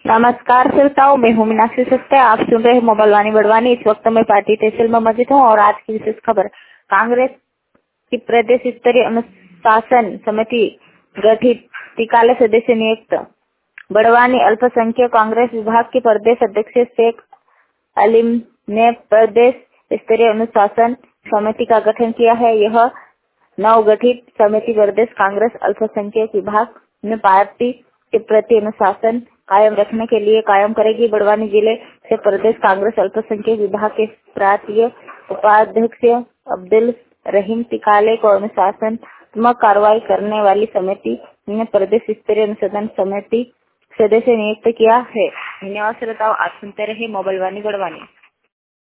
नमस्कार श्रोताओं, मैं हूँ मीनाक्षी सस्ते। आप सुन रहे हैं मोबाइल वाणी बड़वानी। इस वक्त मैं पार्टी तहसील में मौजूद हूँ और आज की विशेष खबर, कांग्रेस की प्रदेश स्तरीय अनुशासन समिति गठित, टिकाले सदस्य नियुक्त। बड़वानी अल्पसंख्यक कांग्रेस विभाग के प्रदेश अध्यक्ष शेख अलीम ने प्रदेश स्तरीय अनुशासन समिति का गठन किया है। यह नवगठित समिति प्रदेश कांग्रेस अल्पसंख्यक विभाग में पार्टी के प्रति अनुशासन कायम रखने के लिए कायम करेगी। बड़वानी जिले से प्रदेश कांग्रेस अल्पसंख्यक विभाग के प्रांतीय उपाध्यक्ष अब्दुल रहीम टिकाले को अनुशासनात्मक कार्रवाई करने वाली समिति ने प्रदेश स्तरीय अनुशासन समिति सदस्य नियुक्त किया है। धन्यवाद श्रोताओं, आप सुनते रहे मोबाइल वाणी बड़वानी।